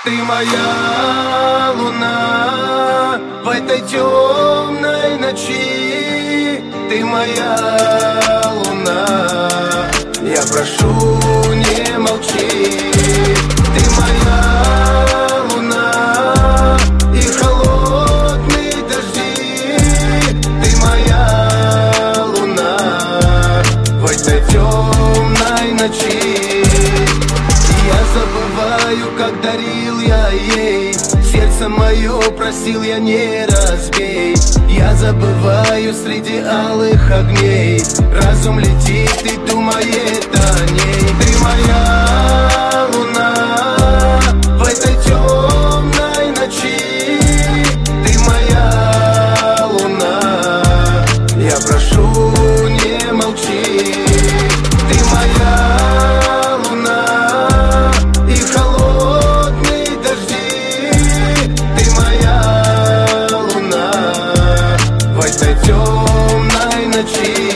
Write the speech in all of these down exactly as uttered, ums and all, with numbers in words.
Ты моя луна в этой темной ночи. Ты моя луна, я прошу, не молчи. Ты моя луна и холодные дожди. Ты моя луна в этой темной ночи. Я забываю, как дарил я ей, сердце мое просил я, не разбей. Я забываю среди алых огней, разум летит и думает о ней. Ты моя луна в этой темной ночи. Ты моя луна, я прошу, не молчи. Ты моя луна и холодные дожди. Ты моя луна в этой темной ночи.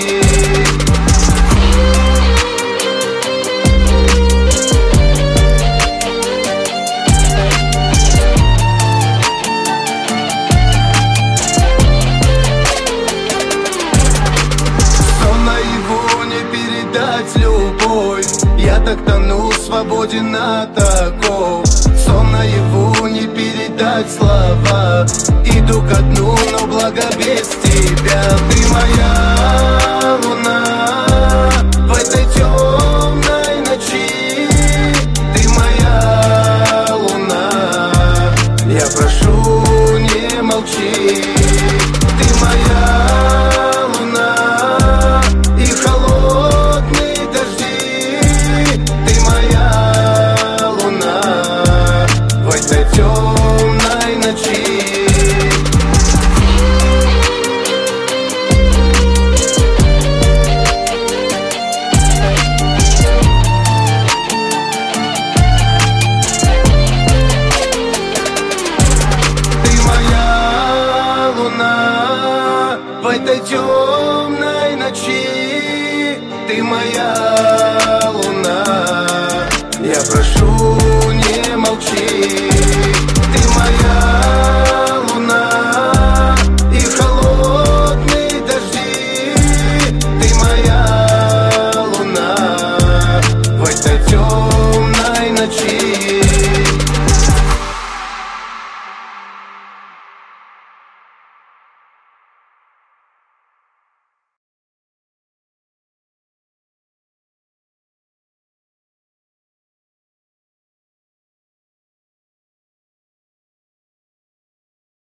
Я так тону, свободен от оков. Сон наяву не передать слова. Иду ко дну, но благо без тебя. Ты моя луна в этой темной ночи. Ты моя луна, я прошу, не молчи. Ты моя луна и холодные дожди. Ты моя луна в этой темной ночи. Ты моя луна в этой темной ночи. Ты моя луна, я прошу, не молчи.